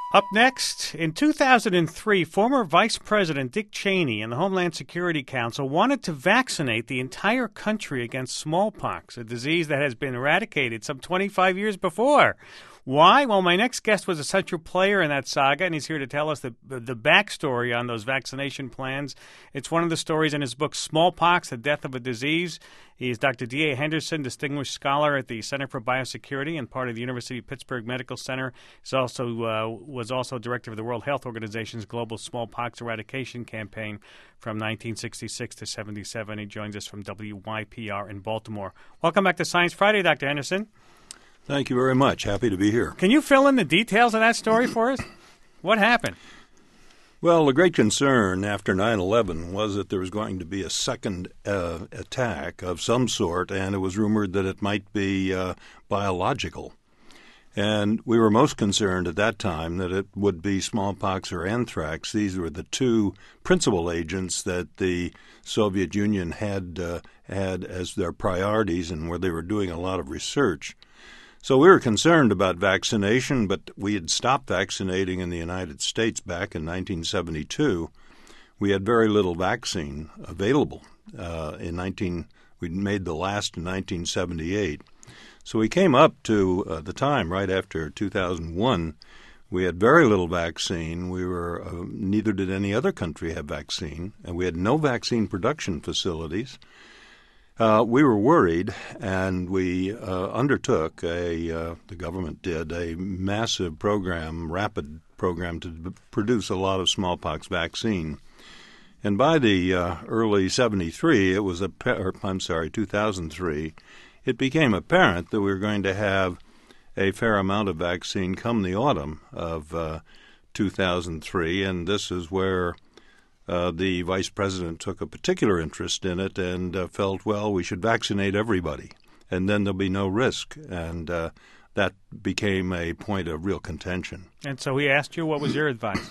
Up next, in 2003, former Vice President Dick Cheney and the Homeland Security Council wanted to vaccinate the entire country against smallpox, a disease that has been eradicated some 25 years before. Why? Well, my next guest was a central player in that saga, and he's here to tell us the backstory on those vaccination plans. It's one of the stories in his book, Smallpox, The Death of a Disease. He is Dr. D.A. Henderson, distinguished scholar at the Center for Biosecurity and part of the University of Pittsburgh Medical Center. He was also director of the World Health Organization's Global Smallpox Eradication Campaign from 1966 to 77. He joins us from WYPR in Baltimore. Welcome back to Science Friday, Dr. Henderson. Thank you very much. Happy to be here. Can you fill in the details of that story for us? What happened? Well, the great concern after 9/11 was that there was going to be a second attack of some sort, and it was rumored that it might be biological. And we were most concerned at that time that it would be smallpox or anthrax. These were the two principal agents that the Soviet Union had as their priorities and where they were doing a lot of research. So we were concerned about vaccination, but we had stopped vaccinating in the United States back in 1972. We had very little vaccine available. We made the last in 1978. So we came up to the time right after 2001. We had very little vaccine. Neither did any other country have vaccine, and we had no vaccine production facilities. We were worried, and we undertook the government did a massive program, rapid program to produce a lot of smallpox vaccine. And by the early 2003, it became apparent that we were going to have a fair amount of vaccine come the autumn of 2003, and this is where the vice president took a particular interest in it and felt, well, we should vaccinate everybody, and then there'll be no risk. And that became a point of real contention. And so he asked you, what was your advice?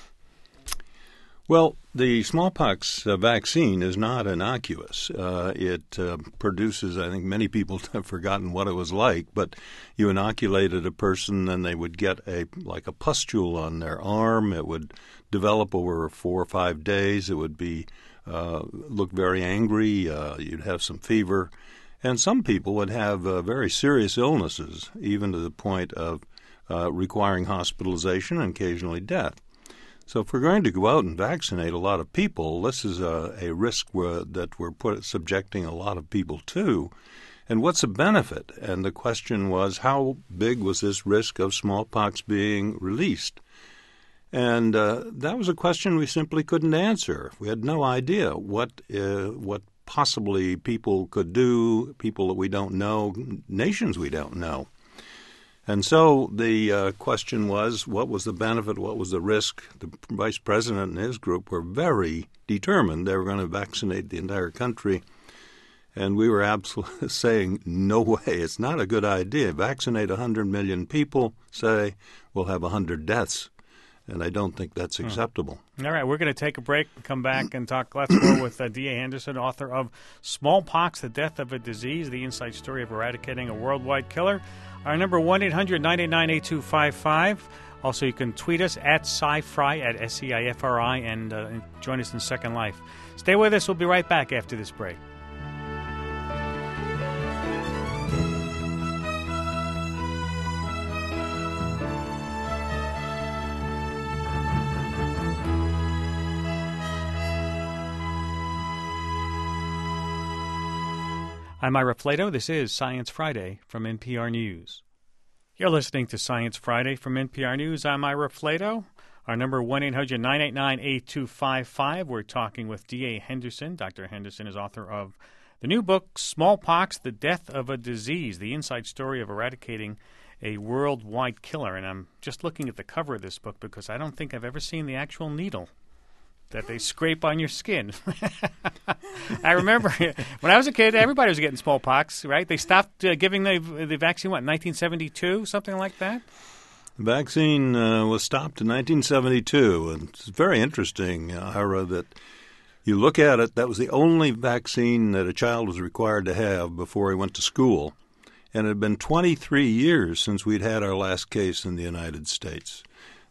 Well, the smallpox vaccine is not innocuous. It produces, I think many people have forgotten what it was like, but you inoculated a person and they would get a pustule on their arm. It would develop over 4 or 5 days. It would be look very angry. You'd have some fever. And some people would have very serious illnesses, even to the point of requiring hospitalization and occasionally death. So if we're going to go out and vaccinate a lot of people, this is a risk that we're subjecting a lot of people to. And what's the benefit? And the question was, how big was this risk of smallpox being released? And that was a question we simply couldn't answer. We had no idea what possibly people could do, people that we don't know, nations we don't know. And so the question was, what was the benefit, what was the risk? The vice president and his group were very determined. They were going to vaccinate the entire country. And we were absolutely saying, no way, it's not a good idea. Vaccinate 100 million people, say, we'll have 100 deaths. And I don't think that's acceptable. All right, we're going to take a break and come back and talk lots more with D.A. Henderson, author of Smallpox, The Death of a Disease, the inside story of eradicating a worldwide killer. Our number 1-800-989-8255. Also, you can tweet us at SciFri, at SCIFRI, and join us in Second Life. Stay with us. We'll be right back after this break. I'm Ira Flato. This is Science Friday from NPR News. You're listening to Science Friday from NPR News. I'm Ira Flato. Our number 1-800-989-8255. We're talking with D.A. Henderson. Dr. Henderson is author of the new book, Smallpox, The Death of a Disease, the inside story of eradicating a worldwide killer. And I'm just looking at the cover of this book because I don't think I've ever seen the actual needle that they scrape on your skin. I remember when I was a kid, everybody was getting smallpox, right? They stopped giving the vaccine, 1972, something like that? The vaccine was stopped in 1972. And it's very interesting, Ira, that you look at it, that was the only vaccine that a child was required to have before he went to school. And it had been 23 years since we'd had our last case in the United States.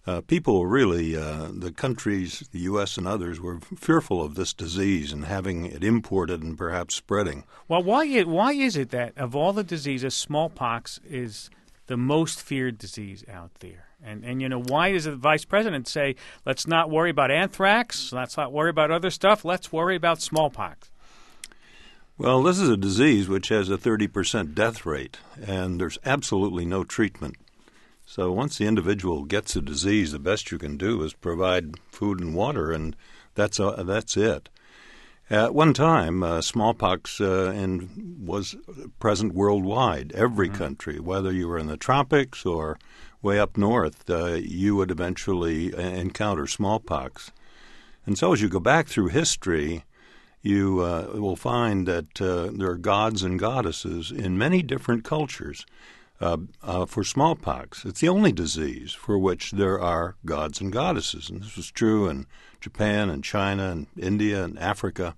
people really, the countries, the U.S. and others, were fearful of this disease and having it imported and perhaps spreading. Well, why is it that of all the diseases, smallpox is the most feared disease out there? And why does the vice president say, let's not worry about anthrax, let's not worry about other stuff, let's worry about smallpox? Well, this is a disease which has a 30% death rate, and there's absolutely no treatment. So once the individual gets the disease, the best you can do is provide food and water, and that's it. At one time, smallpox was present worldwide. Every country, whether you were in the tropics or way up north, you would eventually encounter smallpox. And so as you go back through history, you will find that there are gods and goddesses in many different cultures. For smallpox, it's the only disease for which there are gods and goddesses. And this was true in Japan and China and India and Africa.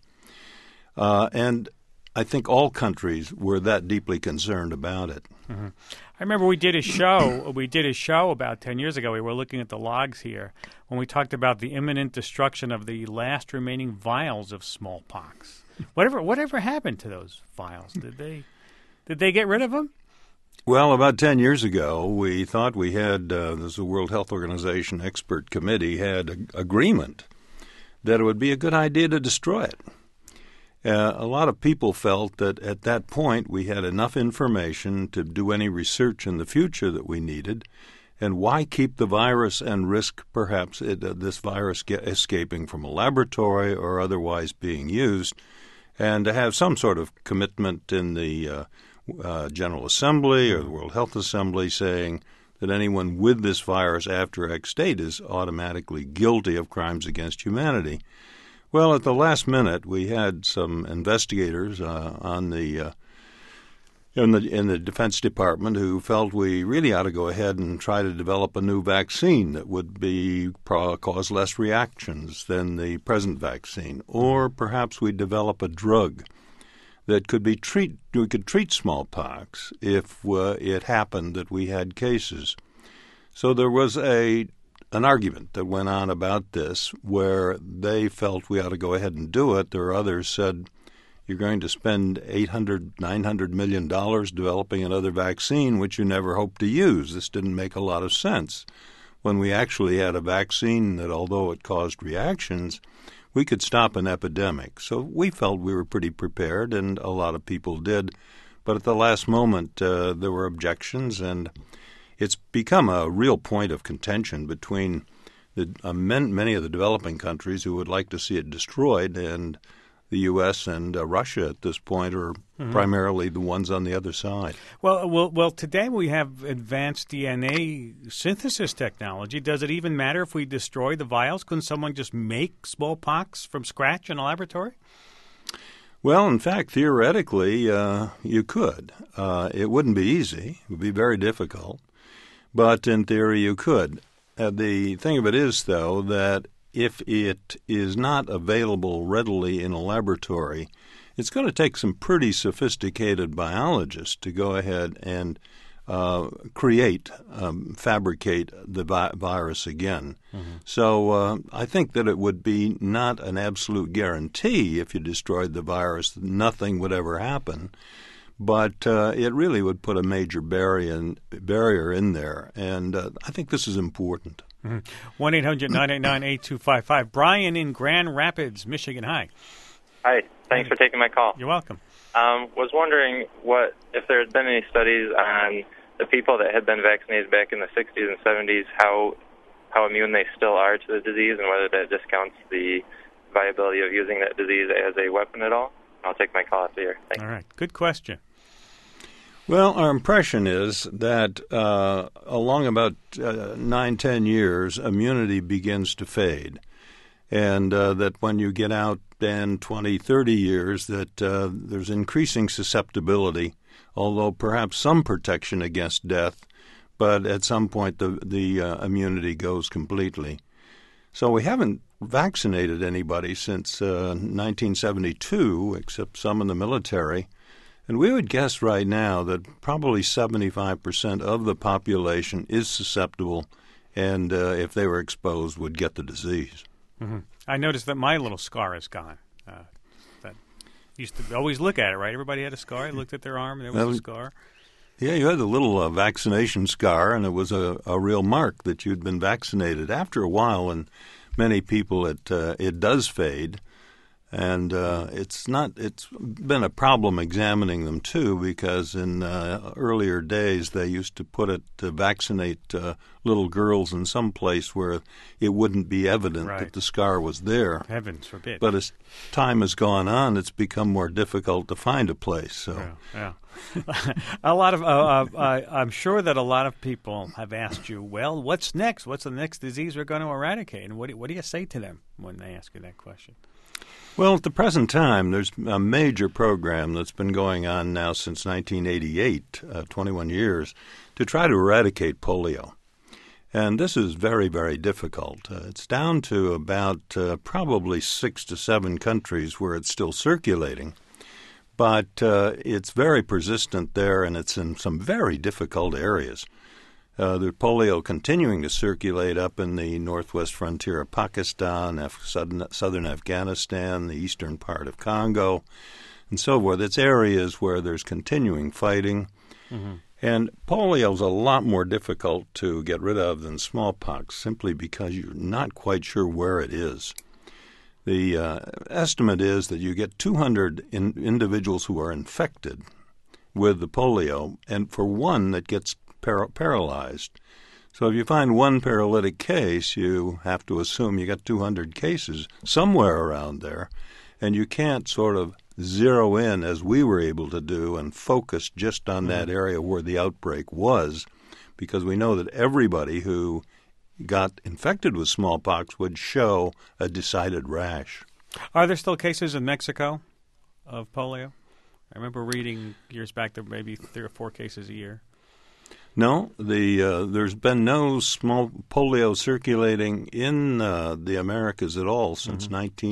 And I think all countries were that deeply concerned about it. Mm-hmm. I remember we did a show about 10 years ago. We were looking at the logs here when we talked about the imminent destruction of the last remaining vials of smallpox. Whatever happened to those vials? Did they get rid of them? Well, about 10 years ago, we thought we had, this World Health Organization expert committee had agreement that it would be a good idea to destroy it. A lot of people felt that at that point we had enough information to do any research in the future that we needed, and why keep the virus and risk perhaps this virus escaping from a laboratory or otherwise being used, and to have some sort of commitment in the General Assembly or the World Health Assembly saying that anyone with this virus after X date is automatically guilty of crimes against humanity. Well, at the last minute, we had some investigators in the Defense Department who felt we really ought to go ahead and try to develop a new vaccine that would cause less reactions than the present vaccine, or perhaps we develop a drug that we could treat smallpox if it happened that we had cases. So there was an argument that went on about this where they felt we ought to go ahead and do it. There are others said, you're going to spend $900 million developing another vaccine, which you never hope to use. This didn't make a lot of sense. When we actually had a vaccine that, although it caused reactions, we could stop an epidemic. So we felt we were pretty prepared, and a lot of people did. But at the last moment, there were objections, and it's become a real point of contention between many of the developing countries who would like to see it destroyed, and the U.S. and Russia at this point are primarily the ones on the other side. Well, today we have advanced DNA synthesis technology. Does it even matter if we destroy the vials? Couldn't someone just make smallpox from scratch in a laboratory? Well, in fact, theoretically, you could. It wouldn't be easy. It would be very difficult. But in theory, you could. The thing of it is, though, that if it is not available readily in a laboratory, it's going to take some pretty sophisticated biologists to go ahead and fabricate the virus again. Mm-hmm. So I think that it would be not an absolute guarantee if you destroyed the virus that nothing would ever happen. But it really would put a major barrier in there, and I think this is important. 1-800-989-8255. Brian in Grand Rapids, Michigan. Hi. Hi. Thanks for taking my call. You're welcome. Was wondering if there had been any studies on the people that had been vaccinated back in the 60s and 70s, how immune they still are to the disease, and whether that discounts the viability of using that disease as a weapon at all. I'll take my call after here. Thanks. All right. Good question. Well, our impression is that along about 9-10 years, immunity begins to fade, and that when you get out 10, 20, 30 years, that there's increasing susceptibility, although perhaps some protection against death, but at some point the immunity goes completely. So we haven't vaccinated anybody since 1972, except some in the military. And we would guess right now that probably 75% of the population is susceptible and if they were exposed, would get the disease. Mm-hmm. I noticed that my little scar is gone. That used to always look at it, right? Everybody had a scar. I looked at their arm, and there was a scar. Yeah, you had a little vaccination scar, and it was a real mark that you'd been vaccinated. After a while, and many people, it does fade. And it's been a problem examining them, too, because in earlier days they used to put it to vaccinate little girls in some place where it wouldn't be evident that the scar was there. Heavens forbid. But as time has gone on, it's become more difficult to find a place. So, yeah. A lot of I'm sure that a lot of people have asked you, well, what's next? What's the next disease we're going to eradicate? And what do you say to them when they ask you that question? Well, at the present time, there's a major program that's been going on now since 1988, 21 years, to try to eradicate polio. And this is very, very difficult. It's down to about probably 6 to 7 countries where it's still circulating. But it's very persistent there, and it's in some very difficult areas. The polio continuing to circulate up in the northwest frontier of Pakistan, southern Afghanistan, the eastern part of Congo, and so forth. It's areas where there's continuing fighting. Mm-hmm. And polio is a lot more difficult to get rid of than smallpox, simply because you're not quite sure where it is. The estimate is that you get 200 individuals who are infected with the polio, and for one that gets paralyzed. So if you find one paralytic case, you have to assume you got 200 cases somewhere around there, and you can't sort of zero in, as we were able to do, and focus just on that area where the outbreak was, because we know that everybody who got infected with smallpox would show a decided rash. Are there still cases in Mexico of polio? I remember reading years back there maybe 3 or 4 cases a year. No, there's been no small polio circulating in the Americas at all since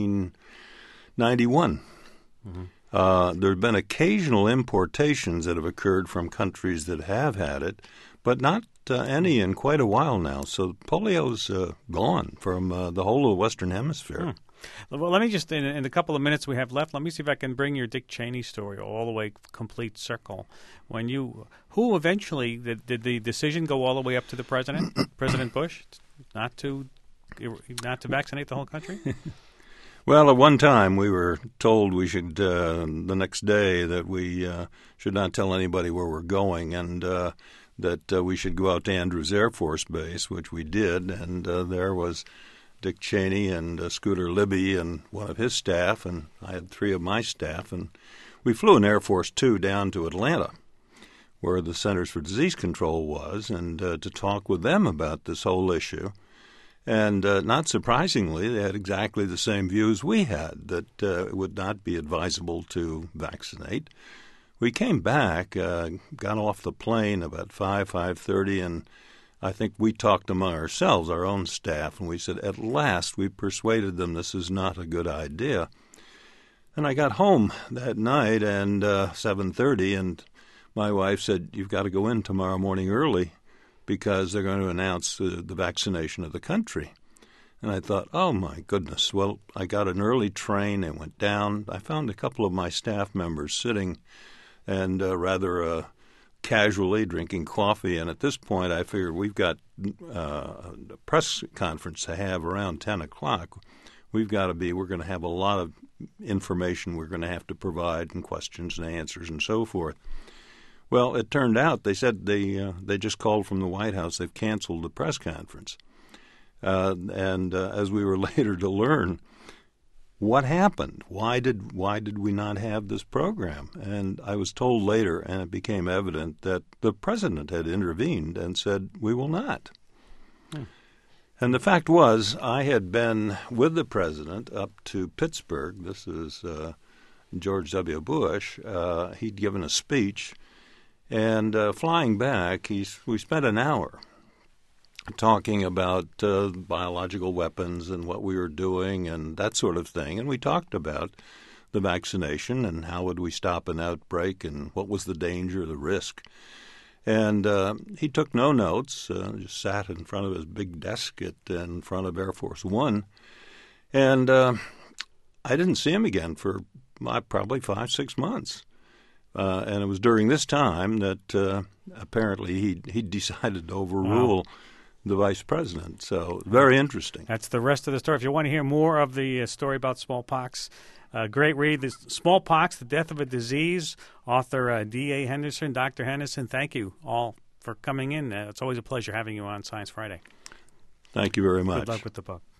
1991. Mm-hmm. There have been occasional importations that have occurred from countries that have had it, but not any in quite a while now. So polio's gone from the whole of the Western Hemisphere. Well, let me just, in the couple of minutes we have left, let me see if I can bring your Dick Cheney story all the way complete circle. Who eventually, did the decision go all the way up to the president, President Bush, not to vaccinate the whole country? Well, at one time we were told we should, the next day, that we should not tell anybody where we're going, and that we should go out to Andrews Air Force Base, which we did, and there was Dick Cheney and Scooter Libby and one of his staff, and I had 3 of my staff, and we flew an Air Force 2 down to Atlanta, where the Centers for Disease Control was, and to talk with them about this whole issue. And not surprisingly, they had exactly the same views we had, that it would not be advisable to vaccinate. We came back, got off the plane about 5:30, and I think we talked among ourselves, our own staff, and we said, at last we persuaded them this is not a good idea. And I got home that night and 7:30, and my wife said, you've got to go in tomorrow morning early because they're going to announce the vaccination of the country. And I thought, oh, my goodness. Well, I got an early train and went down. I found a couple of my staff members sitting and rather casually drinking coffee, and at this point I figured we've got a press conference to have around 10 o'clock. We're going to have a lot of information we're going to have to provide, and questions and answers and so forth. Well, it turned out they said they just called from the White House. They've canceled the press conference. And as we were later to learn, what happened? Why did we not have this program? And I was told later, and it became evident, that the president had intervened and said, we will not. And the fact was, I had been with the president up to Pittsburgh. This is George W. Bush. He'd given a speech, and flying back, we spent an hour talking about biological weapons and what we were doing and that sort of thing. And we talked about the vaccination and how would we stop an outbreak and what was the danger, the risk. And he took no notes, just sat in front of his big desk in front of Air Force One. And I didn't see him again for probably 5-6 months. And it was during this time that apparently he decided to overrule the vice president. So very interesting. That's the rest of the story. If you want to hear more of the story about smallpox, great read. This Smallpox, The Death of a Disease, author D.A. Henderson. Dr. Henderson, thank you all for coming in. It's always a pleasure having you on Science Friday. Thank you very much. Good luck with the book.